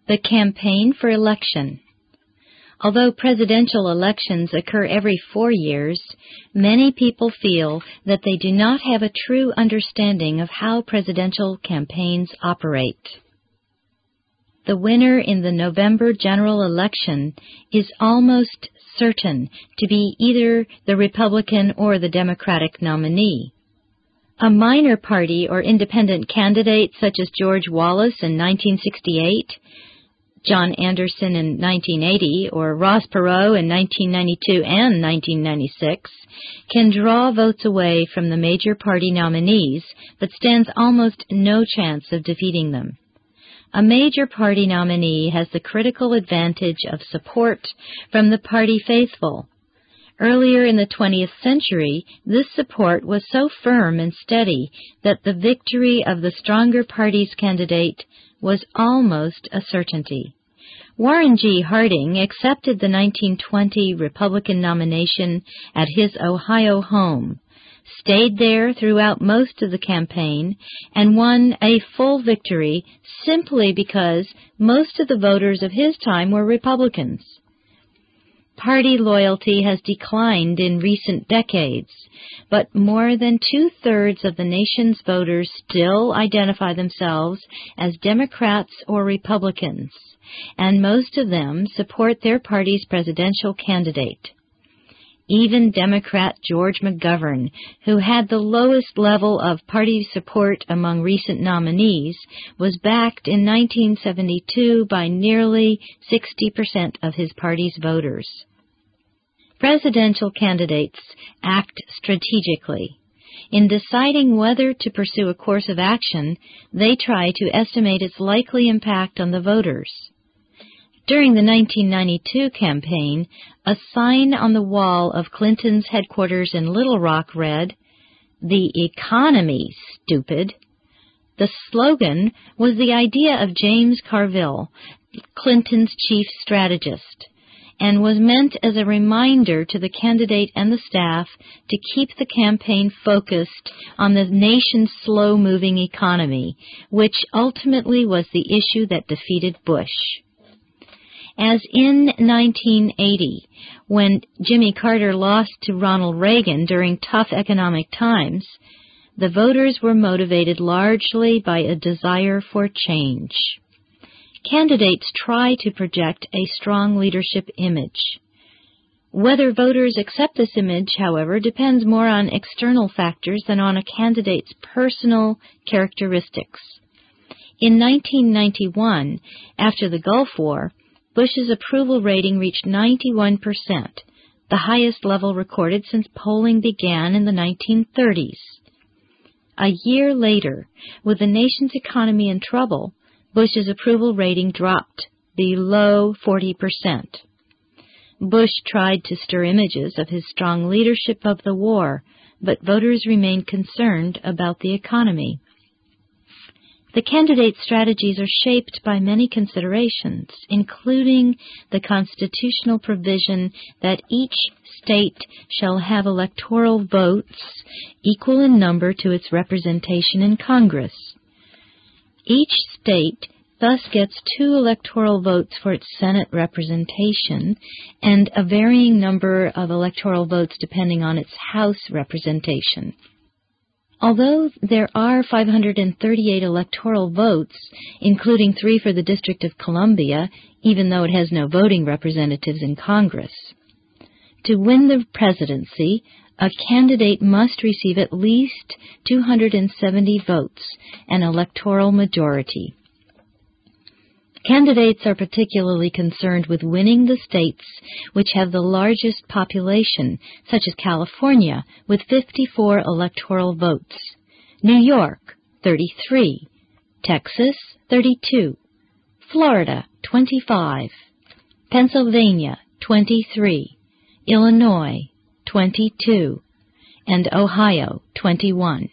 The campaign for election. Although presidential elections occur every 4 years, many people feel that they do not have a true understanding of how presidential campaigns operate. The winner in the November general election is almost certain to be either the Republican or the Democratic nominee. A minor party or independent candidate such as George Wallace in 1968, John Anderson in 1980, or Ross Perot in 1992 and 1996, can draw votes away from the major party nominees, but stands almost no chance of defeating them. A major party nominee has the critical advantage of support from the party faithful. Earlier in the 20th century, this support was so firm and steady that the victory of the stronger party's candidate was almost a certainty. Warren G. Harding accepted the 1920 Republican nomination at his Ohio home, stayed there throughout most of the campaign, and won a full victory simply because most of the voters of his time were Republicans. Party loyalty has declined in recent decades, but more than 2/3 of the nation's voters still identify themselves as Democrats or Republicans, and most of them support their party's presidential candidate. Even Democrat George McGovern, who had the lowest level of party support among recent nominees, was backed in 1972 by nearly 60% of his party's voters. Presidential candidates act strategically. In deciding whether to pursue a course of action, they try to estimate its likely impact on the voters. During the 1992 campaign, a sign on the wall of Clinton's headquarters in Little Rock read, "The economy, stupid." The slogan was the idea of James Carville, Clinton's chief strategist, and was meant as a reminder to the candidate and the staff to keep the campaign focused on the nation's slow-moving economy, which ultimately was the issue that defeated Bush. As in 1980, when Jimmy Carter lost to Ronald Reagan during tough economic times, the voters were motivated largely by a desire for change. Candidates try to project a strong leadership image. Whether voters accept this image, however, depends more on external factors than on a candidate's personal characteristics. In 1991, after the Gulf War, Bush's approval rating reached 91%, the highest level recorded since polling began in the 1930s. A year later, with the nation's economy in trouble, Bush's approval rating dropped below 40%. Bush tried to stir images of his strong leadership of the war, but voters remained concerned about the economy. The candidate's strategies are shaped by many considerations, including the constitutional provision that each state shall have electoral votes equal in number to its representation in Congress. Each state thus gets 2 electoral votes for its Senate representation and a varying number of electoral votes depending on its House representation. Although there are 538 electoral votes, including 3 for the District of Columbia, even though it has no voting representatives in Congress. To win the presidency, a candidate must receive at least 270 votes, an electoral majority. Candidates are particularly concerned with winning the states which have the largest population, such as California, with 54 electoral votes, New York, 33, Texas, 32, Florida, 25, Pennsylvania, 23, Illinois, 22, and Ohio, 21.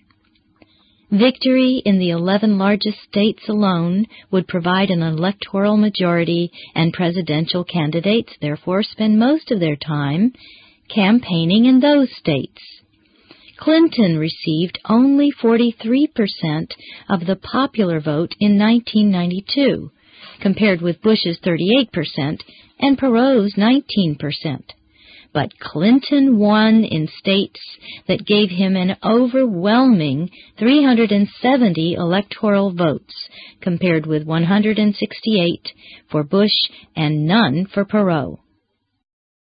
Victory in the 11 largest states alone would provide an electoral majority, and presidential candidates therefore spend most of their time campaigning in those states. Clinton received only 43% of the popular vote in 1992, compared with Bush's 38% and Perot's 19%. But Clinton won in states that gave him an overwhelming 370 electoral votes, compared with 168 for Bush and none for Perot.